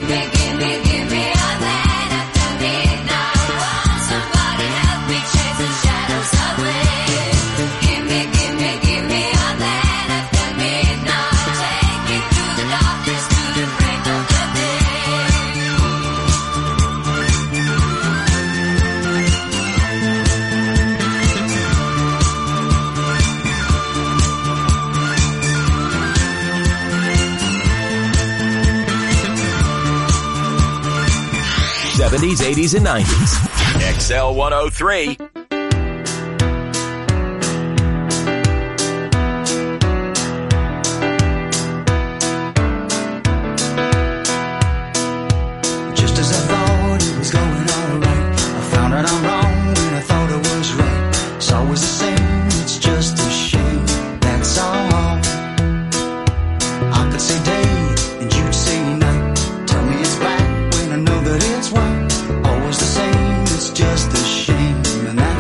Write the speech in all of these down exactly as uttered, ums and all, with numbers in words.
seventies, eighties, and nineties. X L one oh three. Just as I thought it was going all right, I found out I'm wrong when I thought I was right. It's always the same, it's just a shame, that's all. I could say day and you'd say night. Tell me it's black when I know that it's white. Always the same, it's just a shame, and that's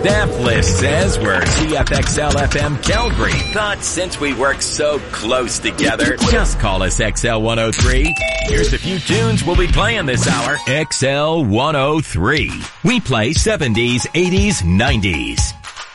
staff list says we're C F X L F M Calgary, but since we work so close together, just call us X L one oh three. Here's a few tunes we'll be playing this hour. X L one oh three. We play seventies, eighties, nineties.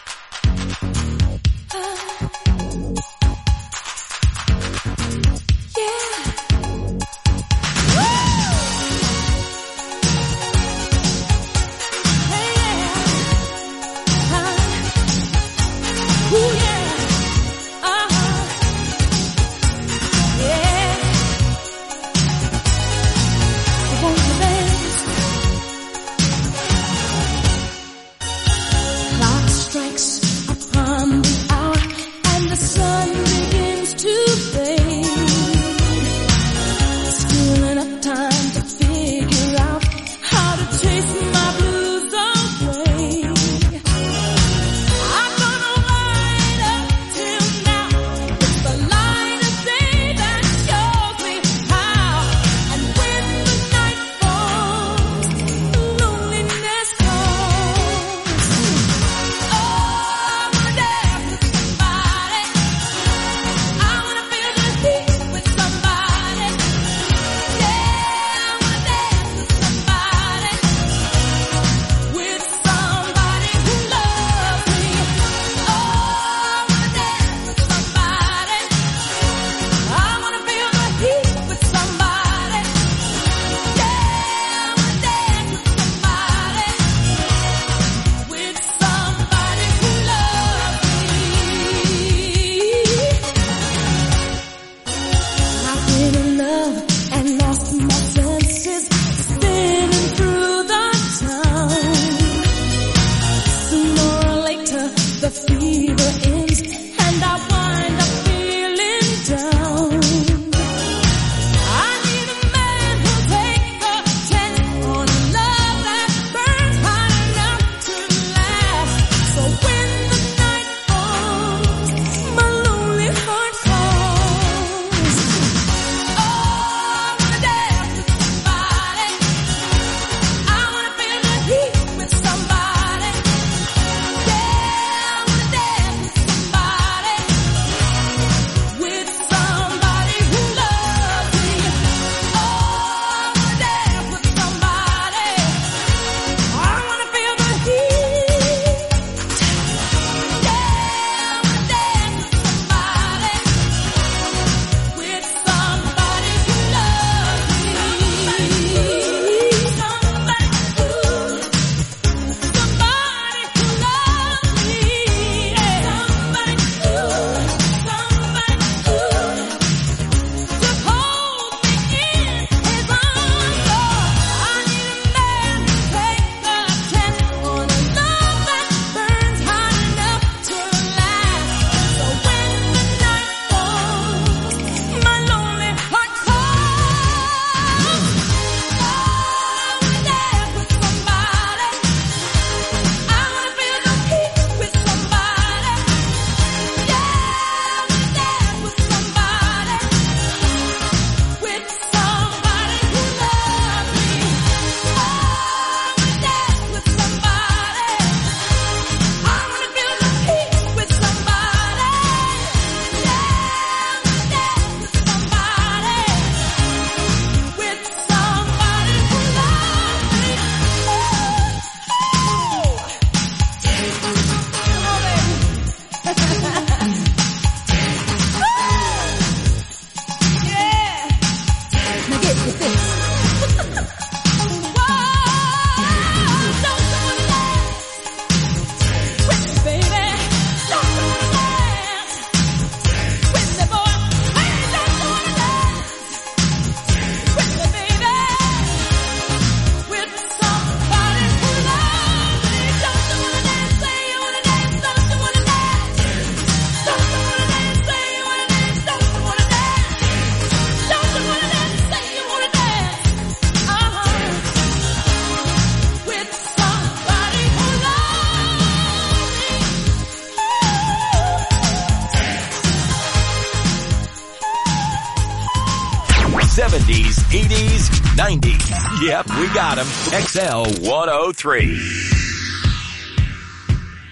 seventies, eighties, nineties. Yep, we got them. X L one oh three.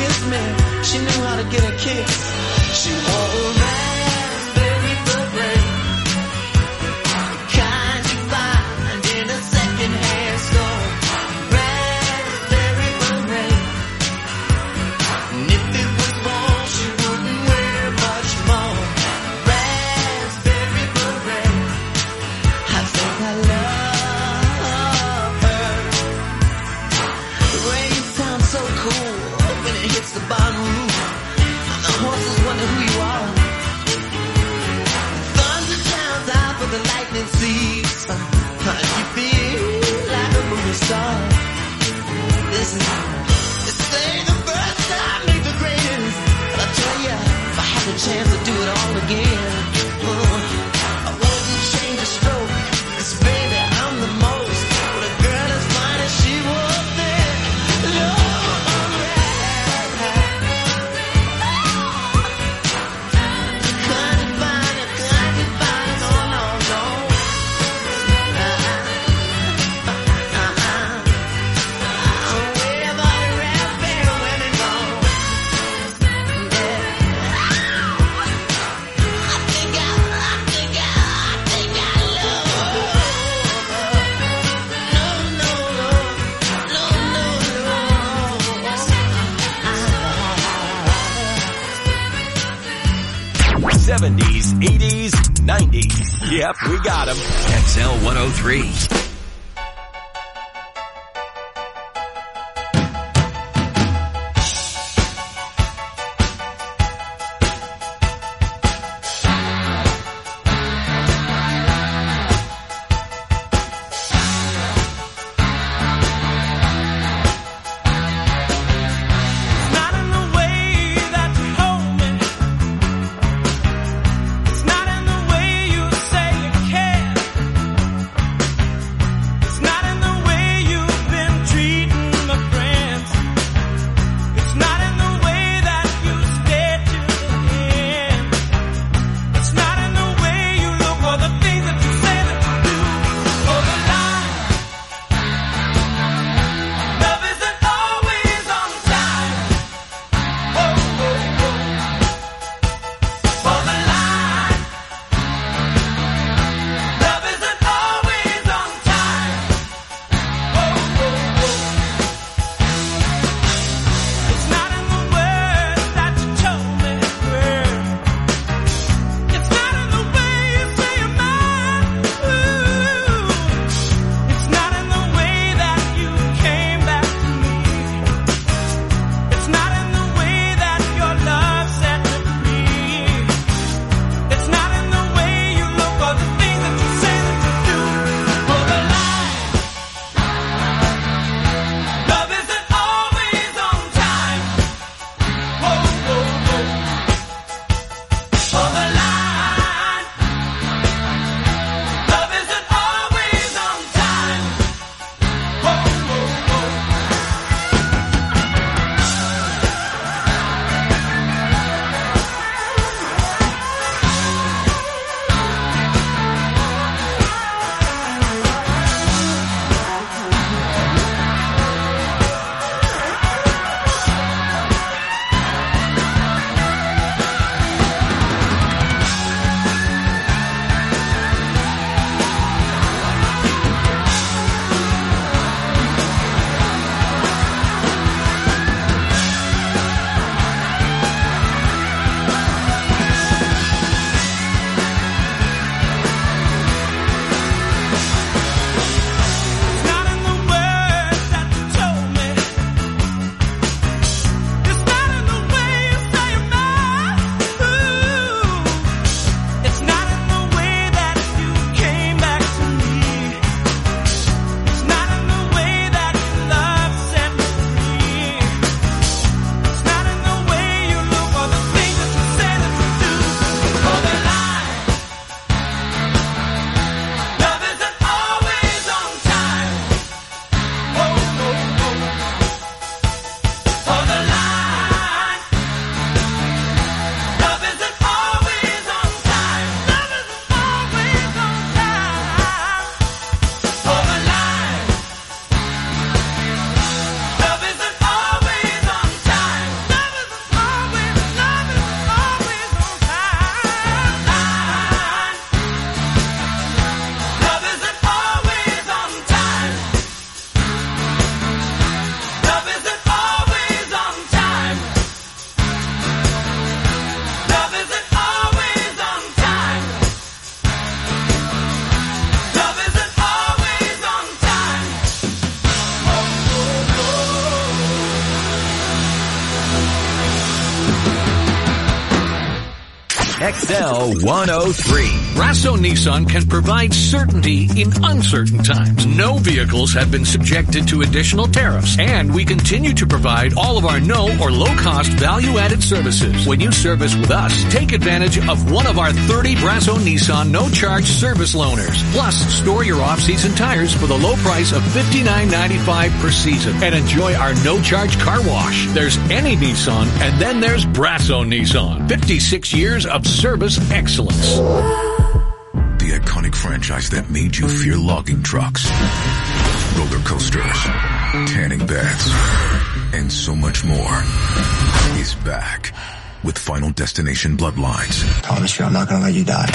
kiss me. She knew how to get a kiss. She wore a raspberry beret, kind you find in a second-hand store. Raspberry beret. And if it was warm, she wouldn't wear much more. Raspberry beret. I think I love her. The rain sounds so cool when it hits the bottom roof. The horses wonder who you are. Thunder sounds out, but the lightning sees. You feel like a movie star. Listen, this ain't the first time, make the greatest. But I tell ya, if I had the chance to do it all again, uh, I wouldn't change a stroke. 'Cause baby, I'm the most. But a girl as fine as she was then. Lord, couldn't find it, couldn't find it, no, no, no. Uh-uh, uh-uh. Where the raspberry women go? Yeah. I think I, I think I, I think I love her. No, no, no, no, no, no. seventies, eighties, nineties. Yep, we got them. X L one oh three. Not in the way that you hold me. It's not in the way you say you care. X L one oh three. Brasso Nissan can provide certainty in uncertain times. No vehicles have been subjected to additional tariffs, and we continue to provide all of our no or low-cost value-added services. When you service with us, take advantage of one of our thirty Brasso Nissan no-charge service loaners. Plus, store your off-season tires for the low price of fifty-nine ninety-five per season and enjoy our no-charge car wash. There's any Nissan, and then there's Brasso Nissan. fifty-six years of service excellence. The iconic franchise that made you fear logging trucks, roller coasters, tanning beds, and so much more is back with Final Destination Bloodlines. Promise you I'm not gonna let you die.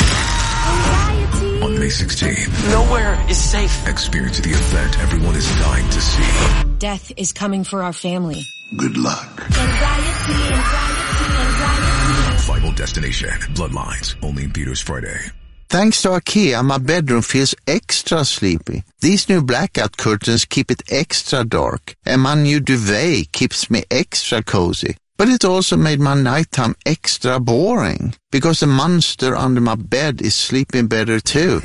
On May sixteenth. Nowhere is safe. Experience the event everyone is dying to see. Death is coming for our family. Good luck. Anxiety, anxiety, anxiety. Final Destination Bloodlines. Only in theaters Friday. Thanks to IKEA, my bedroom feels extra sleepy. These new blackout curtains keep it extra dark, and my new duvet keeps me extra cozy. But it also made my nighttime extra boring, because the monster under my bed is sleeping better too.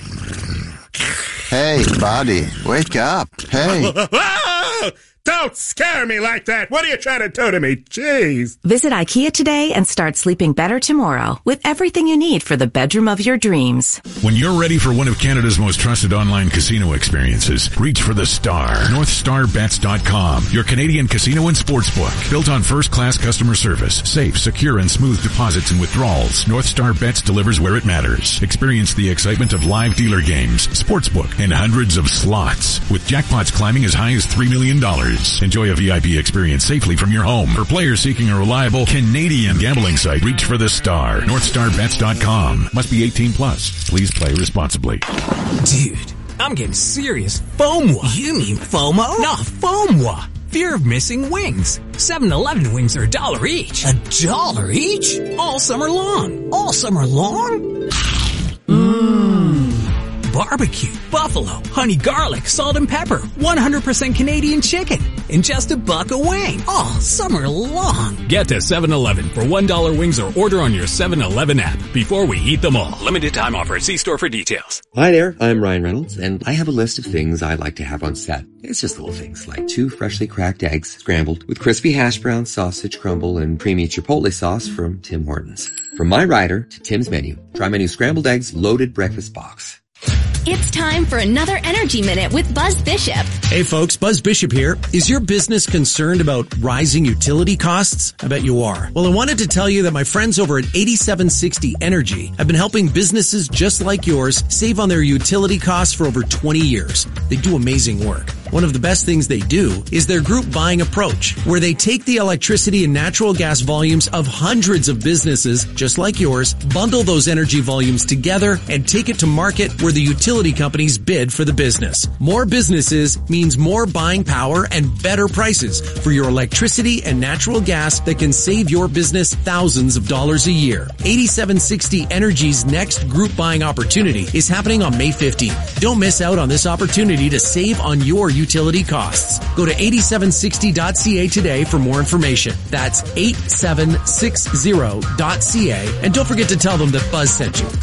Hey, buddy, wake up. Hey. Don't scare me like that. What are you trying to do to me? Jeez. Visit IKEA today and start sleeping better tomorrow with everything you need for the bedroom of your dreams. When you're ready for one of Canada's most trusted online casino experiences, reach for the star. North Star Bets dot com, your Canadian casino and sportsbook. Built on first-class customer service, safe, secure, and smooth deposits and withdrawals, North Star Bets delivers where it matters. Experience the excitement of live dealer games, sportsbook, and hundreds of slots. With jackpots climbing as high as three million dollars. Enjoy a V I P experience safely from your home. For players seeking a reliable Canadian gambling site, reach for the star. North Star Bets dot com. Must be eighteen plus. Please play responsibly. Dude, I'm getting serious FOMO. You mean FOMO? No, FOMO. Fear of missing wings. seven eleven wings are a dollar each. A dollar each? All summer long. All summer long? Mmm. Barbecue, buffalo, honey garlic, salt and pepper, one hundred percent Canadian chicken, and just a buck a wing, all summer long. Get to seven eleven for one dollar wings or order on your seven eleven app before we eat them all. Limited time offer. See store for details. Hi there, I'm Ryan Reynolds, and I have a list of things I like to have on set. It's just little things like two freshly cracked eggs scrambled with crispy hash brown, sausage crumble, and creamy chipotle sauce from Tim Hortons. From my rider to Tim's menu, try my new scrambled eggs loaded breakfast box. It's time for another Energy Minute with Buzz Bishop. Hey folks, Buzz Bishop here. Is your business concerned about rising utility costs? I bet you are. Well, I wanted to tell you that my friends over at eighty-seven sixty Energy have been helping businesses just like yours save on their utility costs for over twenty years. They do amazing work. One of the best things they do is their group buying approach, where they take the electricity and natural gas volumes of hundreds of businesses just like yours, bundle those energy volumes together, and take it to market where the utility companies bid for the business. More businesses means more buying power and better prices for your electricity and natural gas that can save your business thousands of dollars a year. eighty-seven sixty Energy's next group buying opportunity is happening on May fifteenth. Don't miss out on this opportunity to save on your utility costs. Go to eighty-seven sixty dot c a today for more information. That's eighty-seven sixty dot c a, and don't forget to tell them that Buzz sent you.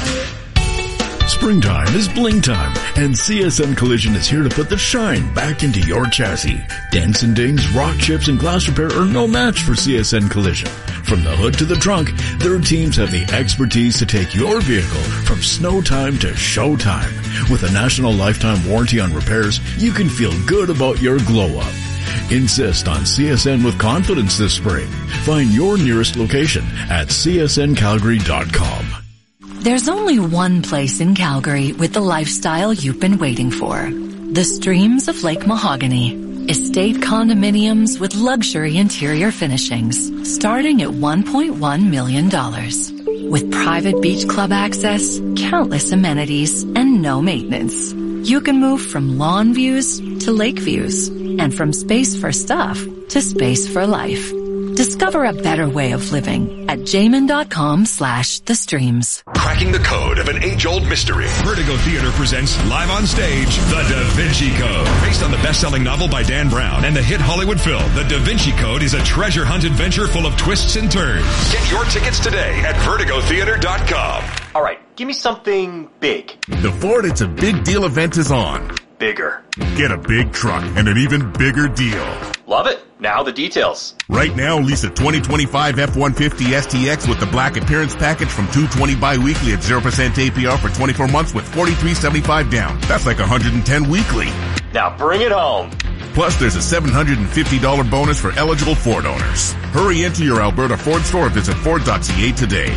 Springtime is bling time, and C S N Collision is here to put the shine back into your chassis. Dents and dings, rock chips, and glass repair are no match for C S N Collision. From the hood to the trunk, their teams have the expertise to take your vehicle from snow time to show time. With a national lifetime warranty on repairs, you can feel good about your glow-up. Insist on C S N with confidence this spring. Find your nearest location at c s n calgary dot com. There's only one place in Calgary with the lifestyle you've been waiting for. The Streams of Lake Mahogany. Estate condominiums with luxury interior finishings starting at one point one million dollars. With private beach club access, countless amenities, and no maintenance. You can move from lawn views to lake views, and from space for stuff to space for life. Discover a better way of living at jamin dot com slash the streams. Crack cracking the code of an age-old mystery. Vertigo Theater presents live on stage, The Da Vinci Code. Based on the best-selling novel by Dan Brown and the hit Hollywood film, The Da Vinci Code is a treasure hunt adventure full of twists and turns. Get your tickets today at vertigo theater dot com. All right, give me something big. The Ford It's a Big Deal event is on. Bigger. Get a big truck and an even bigger deal. Love it. Now the details. Right now, lease a twenty twenty-five F one fifty S T X with the Black Appearance Package from two hundred twenty bi-weekly at zero percent A P R for twenty-four months with forty-three seventy-five down. That's like one hundred ten weekly. Now bring it home. Plus, there's a seven hundred fifty dollars bonus for eligible Ford owners. Hurry into your Alberta Ford store or visit Ford dot C A today.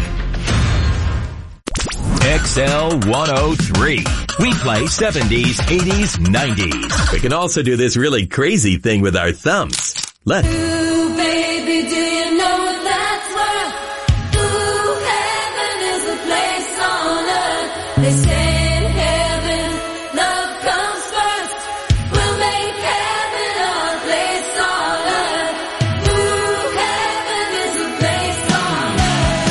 X L one oh three. We play seventies, eighties, nineties. We can also do this really crazy thing with our thumbs. Let's... Ooh, baby, do you know that's where? Ooh, heaven is a place on earth. They say in heaven, love comes first. We'll make heaven our place on earth. Ooh, heaven is a place on earth.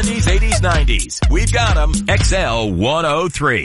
seventies, eighties, nineties. We've got them. X L one oh three.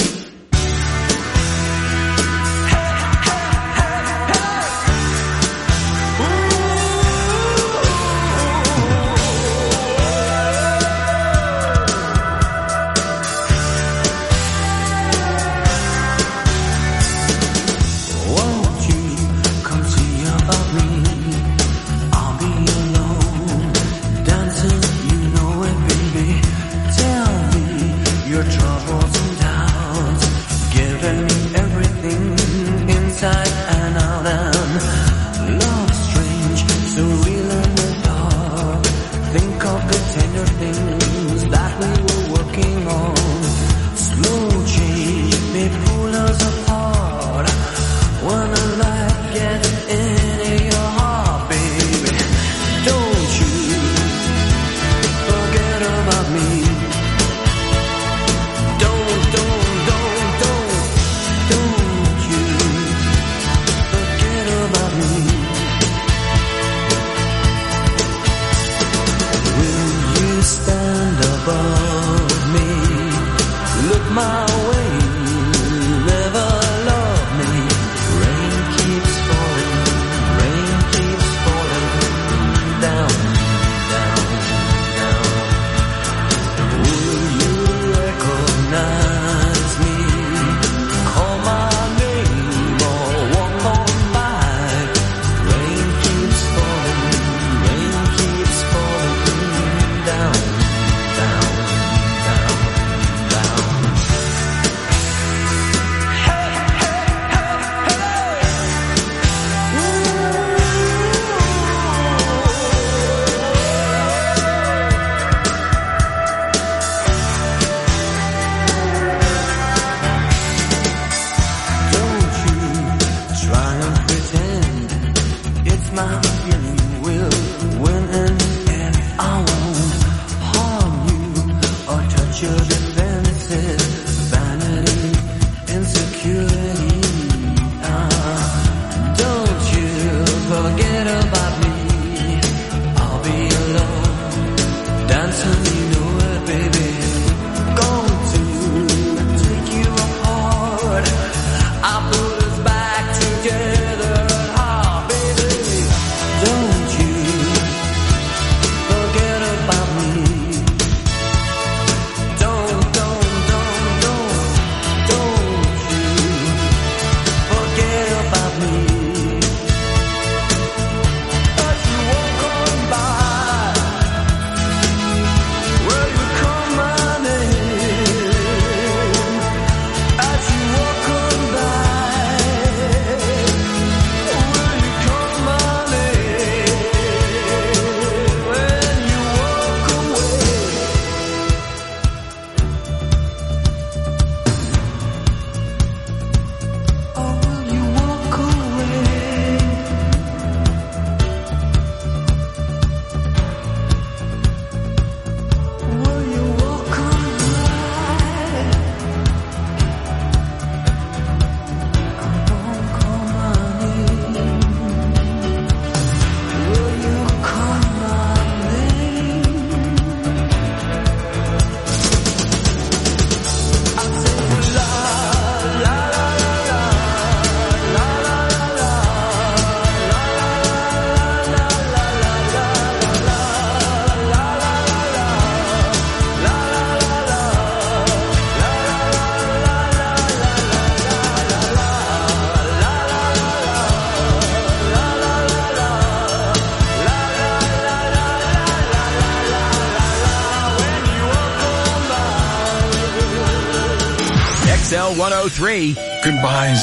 one oh three. Goodbyes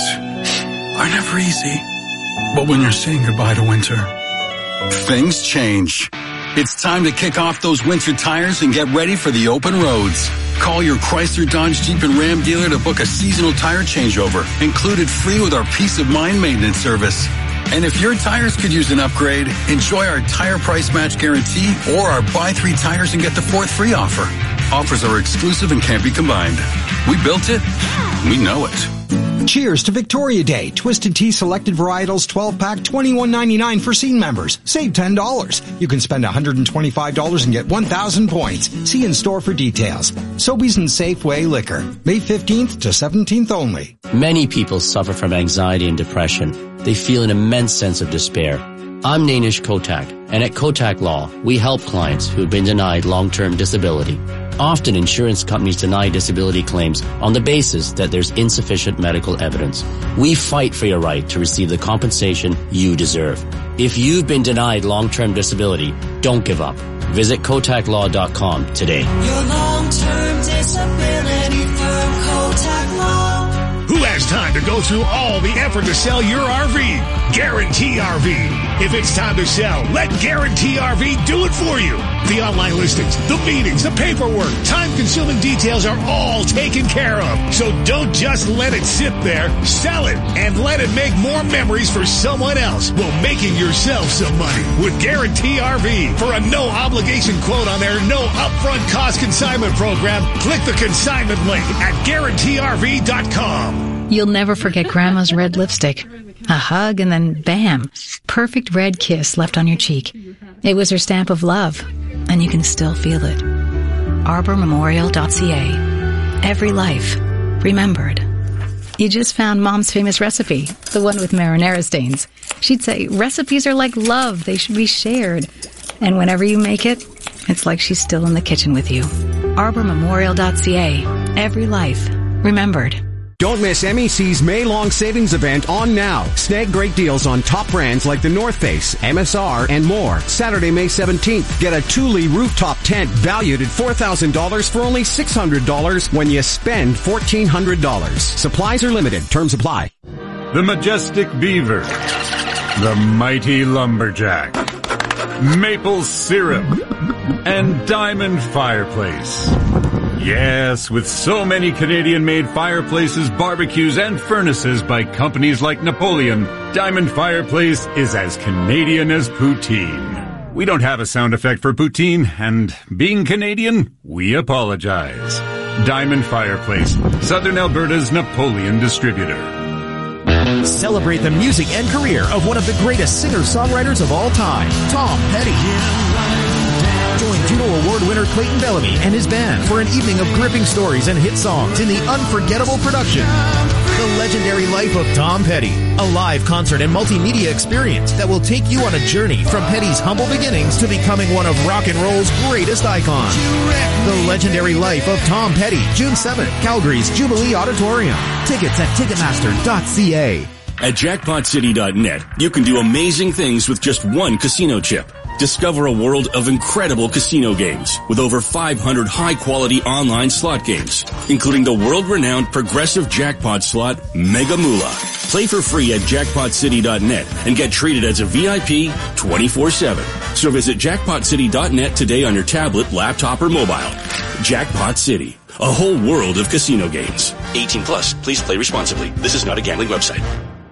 are never easy. But when you're saying goodbye to winter, things change. It's time to kick off those winter tires and get ready for the open roads. Call your Chrysler, Dodge, Jeep, and Ram dealer to book a seasonal tire changeover, included free with our Peace of Mind maintenance service. And if your tires could use an upgrade, enjoy our tire price match guarantee or our buy three tires and get the fourth free offer. Offers are exclusive and can't be combined. We built it. We know it. Cheers to Victoria Day. Twisted Tea Selected Varietals twelve pack, twenty-one ninety-nine for scene members. Save ten dollars. You can spend one hundred twenty-five dollars and get one thousand points. See in store for details. Sobeys and Safeway Liquor. May fifteenth to seventeenth only. Many people suffer from anxiety and depression. They feel an immense sense of despair. I'm Nainish Kotak, and at Kotak Law, we help clients who have been denied long-term disability. Often insurance companies deny disability claims on the basis that there's insufficient medical evidence. We fight for your right to receive the compensation you deserve. If you've been denied long-term disability, don't give up. Visit Kotak Law dot com today. Your long-term disability firm, Kotak Law. Who has time to go through all the effort to sell your R V? Guarantee R V. If it's time to sell, let Guarantee R V do it for you. The online listings, the meetings, the paperwork, time-consuming details are all taken care of. So don't just let it sit there. Sell it and let it make more memories for someone else while making yourself some money with Guarantee R V. For a no-obligation quote on their no upfront cost consignment program, click the consignment link at Guarantee R V dot com. You'll never forget Grandma's red lipstick. A hug and then bam, perfect red kiss left on your cheek. It was her stamp of love, and you can still feel it. arbor memorial dot c a. Every life remembered. You just found Mom's famous recipe, the one with marinara stains. She'd say recipes are like love, they should be shared. And whenever you make it, it's like she's still in the kitchen with you. arbor memorial dot c a. Every life remembered. Don't miss M E C's May-long savings event on now. Snag great deals on top brands like the North Face, M S R, and more. Saturday, May seventeenth, get a Thule rooftop tent valued at four thousand dollars for only six hundred dollars when you spend fourteen hundred dollars. Supplies are limited. Terms apply. The Majestic Beaver. The Mighty Lumberjack. Maple Syrup. And Diamond Fireplace. Yes, with so many Canadian-made fireplaces, barbecues, and furnaces by companies like Napoleon, Diamond Fireplace is as Canadian as poutine. We don't have a sound effect for poutine, and being Canadian, we apologize. Diamond Fireplace, Southern Alberta's Napoleon distributor. Celebrate the music and career of one of the greatest singer-songwriters of all time, Tom Petty. Join Juno Award winner Clayton Bellamy and his band for an evening of gripping stories and hit songs in the unforgettable production, The Legendary Life of Tom Petty, a live concert and multimedia experience that will take you on a journey from Petty's humble beginnings to becoming one of rock and roll's greatest icons. The Legendary Life of Tom Petty, June seventh, Calgary's Jubilee Auditorium. Tickets at ticketmaster dot c a. At jackpot city dot net, you can do amazing things with just one casino chip. Discover a world of incredible casino games with over five hundred high-quality online slot games, including the world-renowned progressive jackpot slot Mega Moolah. Play for free at jackpot city dot net and get treated as a V I P twenty-four seven. So visit jackpot city dot net today on your tablet, laptop, or mobile. Jackpot City, a whole world of casino games. eighteen plus, please play responsibly. This is not a gambling website.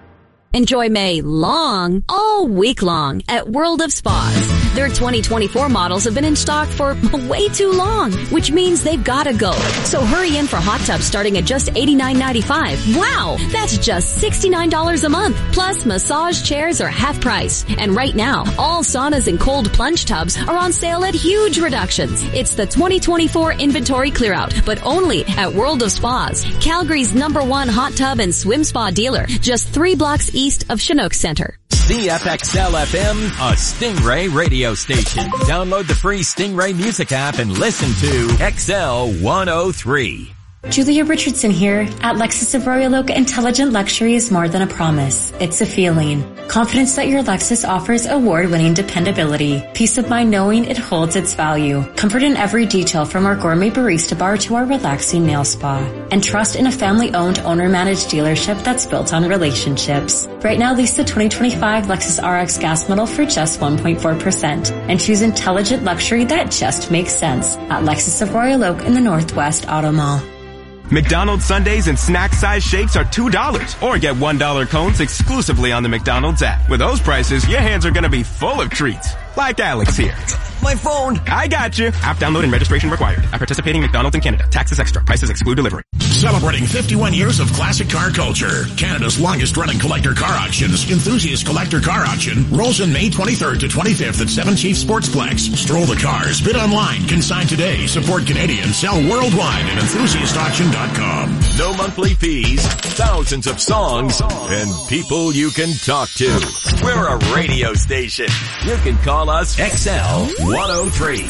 Enjoy May long, all week long at World of Spas. Their twenty twenty-four models have been in stock for way too long, which means they've gotta go. So hurry in for hot tubs starting at just eighty-nine ninety-five. Wow, that's just sixty-nine dollars a month. Plus, massage chairs are half price. And right now, all saunas and cold plunge tubs are on sale at huge reductions. It's the twenty twenty-four inventory clear out, but only at World of Spas, Calgary's number one hot tub and swim spa dealer, just three blocks east of Chinook Center. C F X L F M, a Stingray radio station. Download the free Stingray music app and listen to X L one oh three. Julia Richardson here. At Lexus of Royal Oak, intelligent luxury is more than a promise. It's a feeling. Confidence that your Lexus offers award-winning dependability. Peace of mind knowing it holds its value. Comfort in every detail from our gourmet barista bar to our relaxing nail spa. And trust in a family-owned, owner-managed dealership that's built on relationships. Right now, lease the twenty twenty-five Lexus R X gas model for just one point four percent. And choose intelligent luxury that just makes sense at Lexus of Royal Oak in the Northwest Auto Mall. McDonald's sundaes and snack-size shakes are two dollars. Or get one dollar cones exclusively on the McDonald's app. With those prices, your hands are going to be full of treats. Like Alex here. My phone. I got you. App download and registration required. At participating McDonald's in Canada. Taxes extra. Prices exclude delivery. Celebrating fifty-one years of classic car culture. Canada's longest-running collector car auctions, Enthusiast Collector Car Auction, rolls in May twenty-third to twenty-fifth at Seven Chief Sportsplex. Stroll the cars, bid online, consign today, support Canadian, sell worldwide at enthusiast auction dot com. No monthly fees, thousands of songs, and people you can talk to. We're a radio station. You can call us X L one oh three.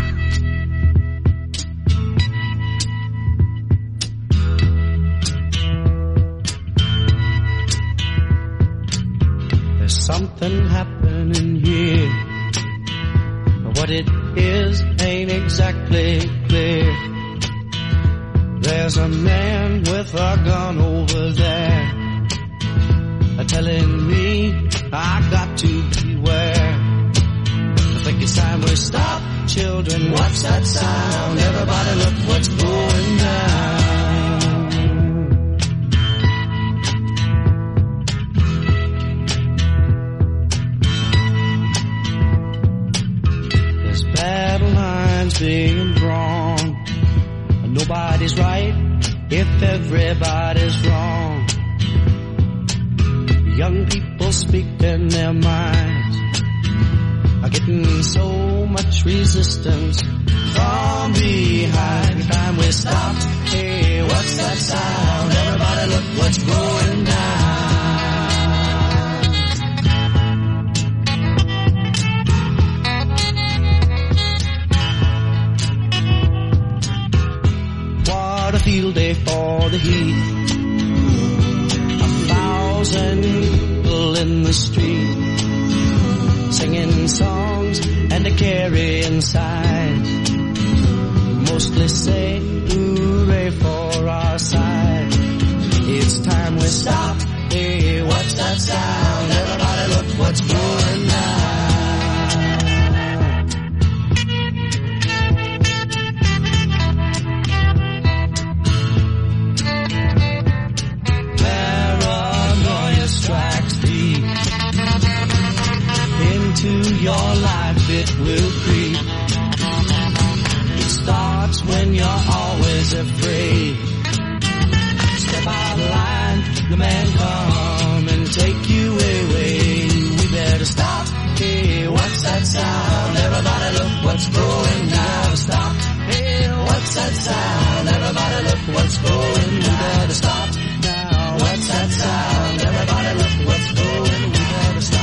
Something happening here, but what it is ain't exactly clear. There's a man with a gun over there, telling me I got to beware. I think it's time we stop, children. What's that sound? Everybody look what's going down. Battle lines being drawn. Nobody's right if everybody's wrong. Young people speaking their minds are getting so much resistance from behind. Time we stopped. Hey, what's that sound? Everybody look what's going down. A field day for the heat. A thousand people in the street, singing songs and a carrying signs. Mostly say hooray for our side. It's time we stop. Hey, what's that sound? Everybody look what's going down. Into your life it will creep. It starts when you're always afraid. Step out of line, the man come and take you away. We better stop. Hey, what's that sound? Everybody look what's going down. Stop. Hey, what's that sound? Everybody look what's going. We better stop now. What's that sound? Everybody look what's going. We better stop.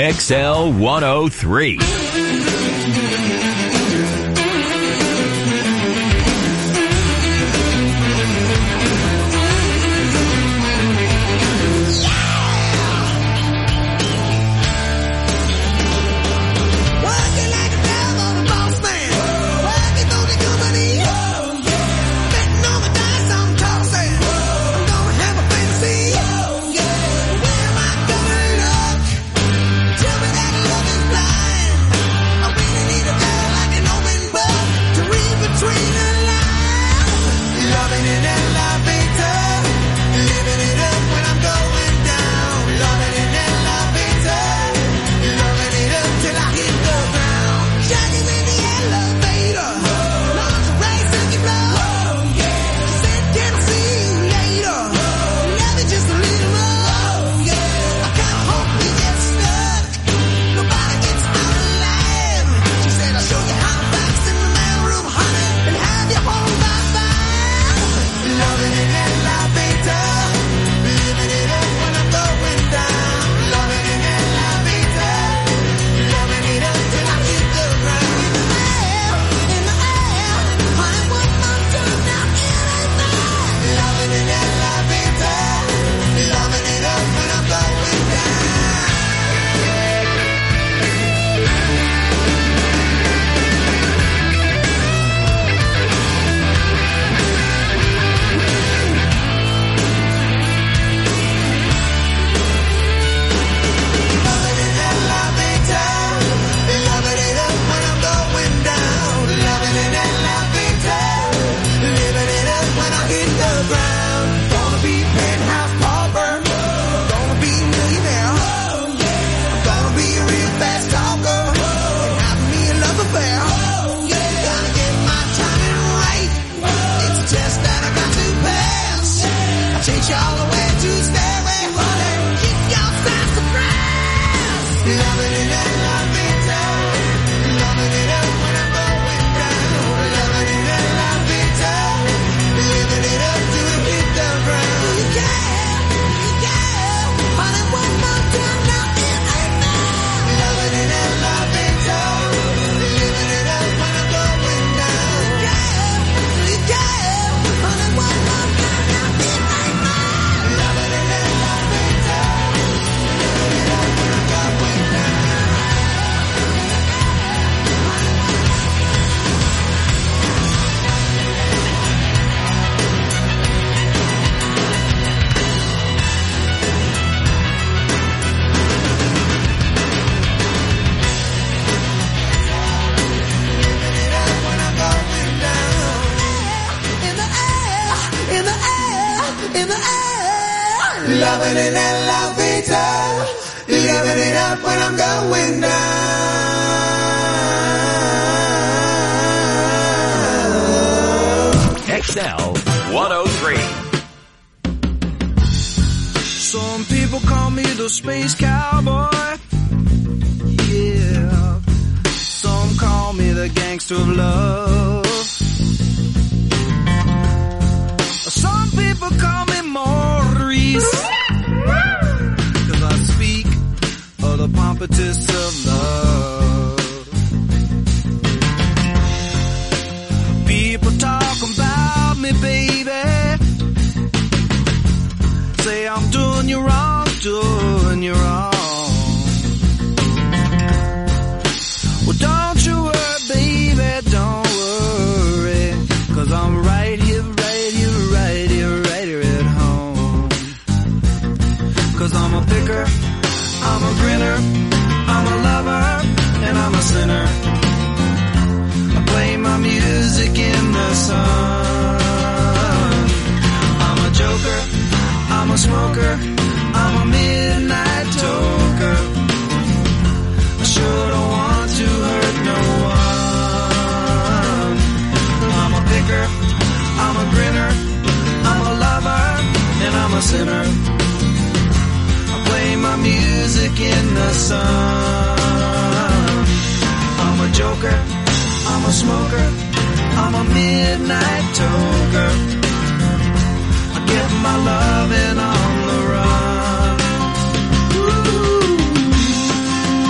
X L one oh three. Loving it in la vida, living it up when I'm going down. X L one oh three. Some people call me the space cowboy. Yeah. Some call me the gangster of love. Some people call me Maurice, 'cause I speak of the pompatus of love. People talk about me, baby, say I'm doing you wrong, doing you wrong. Well, don't you worry, baby, don't worry, 'cause I'm right here, right here, right here, right here at home. 'Cause I'm a picker, I'm a grinner, I'm a lover, and I'm a sinner. I play my music in the sun. I'm a joker, I'm a smoker, I'm a midnight toker. I sure don't want to hurt no one. I'm a picker, I'm a grinner, I'm a lover, and I'm a sinner. I play my music in the sun. I'm a joker, I'm a smoker, I'm a midnight toker. I get my loving on the run. Ooh.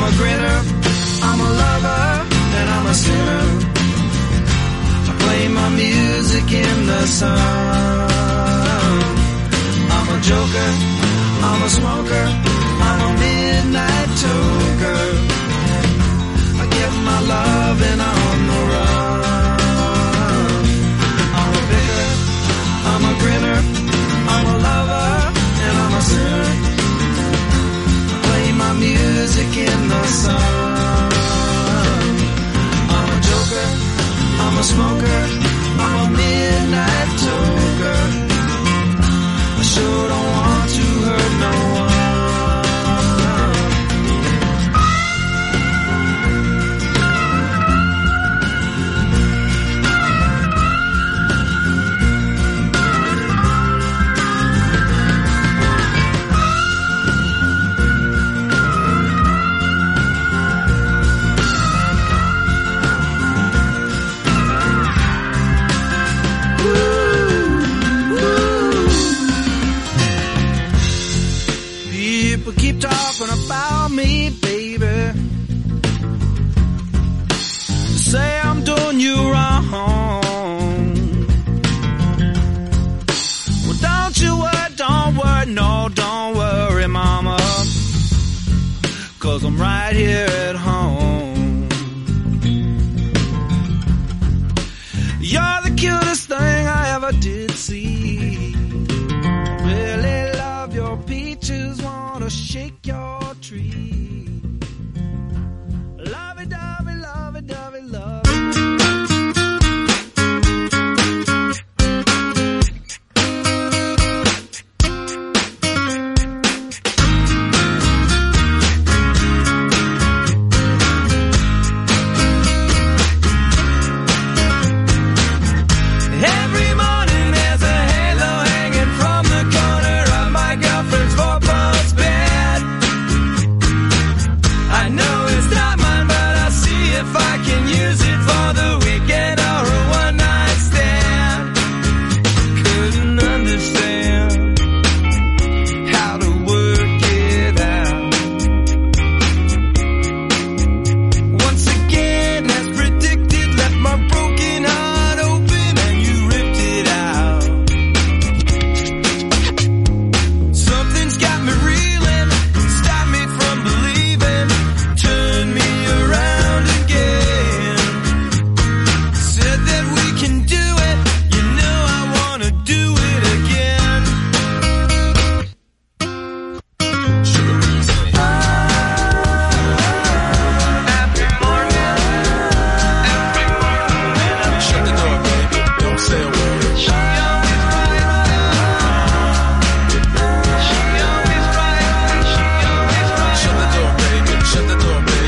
a grinner, I'm a lover, and I'm a sinner. I play my music in the sun. I'm a joker, I'm a smoker, I'm a midnight toker. I get my loving on the run. I'm a bicker, I'm a grinner, I'm a lover, and I'm a sinner. I play my music in the sun. I'm a joker, I'm a smoker, I'm a midnight toker. I sure don't want to hurt no one. Keep talking about me, baby. Say I'm doing you wrong. Well, don't you worry, don't worry, no, don't worry, mama. Cause I'm right here at home. You're the cutest thing I ever did see. Really love your peaches, wanna shake your tree. Lovey-dovey, lovey-dovey, love. Every morning there's a halo hanging from the corner of my girlfriend's four-post bed. I know it's not mine, but I'll see if I can use it for the weekend or a one-night stand. Couldn't understand how to work it out. Once again, as predicted, left my broken heart open and you ripped it out. Something's got me reeling, stopped me from believing, turned me around again. Said that we can do it, you know I wanna do it again. Every morning, every morning when I'm shut the door, baby, don't say a word. She always right, she always right, she always right. Shut the door, baby, shut the door, baby.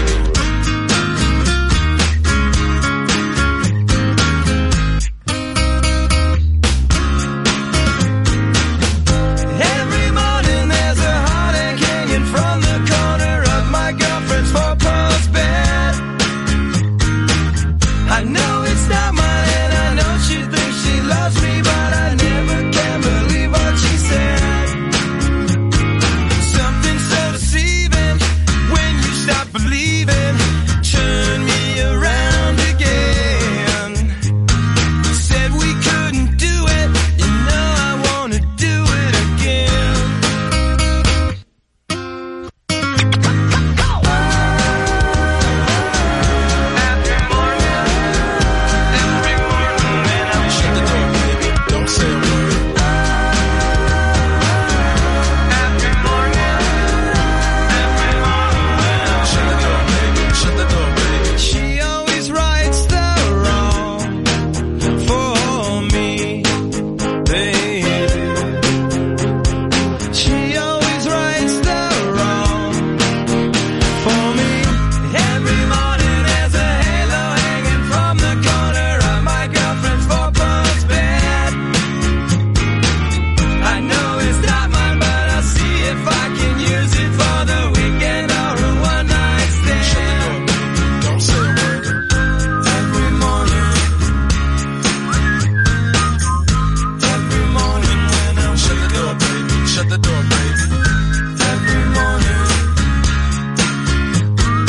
Every morning there's a heartache hanging from the corner of my girlfriend's four-post bed. I know it's not mine and I know she thinks she loves me, but I never can believe what she said. Something so deceiving when you stop believing, turn me around again. Said we couldn't do it, you know I wanna do it again. Every morning, every morning when I'm shut the door, baby, don't say a word. Every morning, every morning when I'm shut the door, baby, shut the door, baby. She always rights the wrong for me, baby. She always rights the wrong for me. Every morning there's a halo hanging from the corner of my girlfriend's four-post bed. I know it's not mine, but I'll see if I can use it for the weekend or a one-night stand. Shut the door, baby, don't say a word. Every morning, every morning when I'm shut the door, baby, shut the door, baby. Every morning,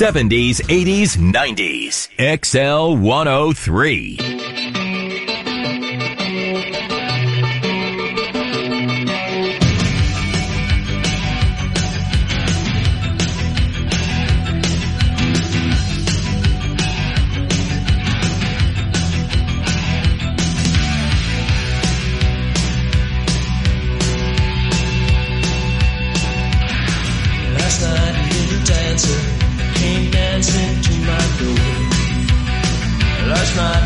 seventies, eighties, nineties. X L one oh three. Came dancing to my door. Last night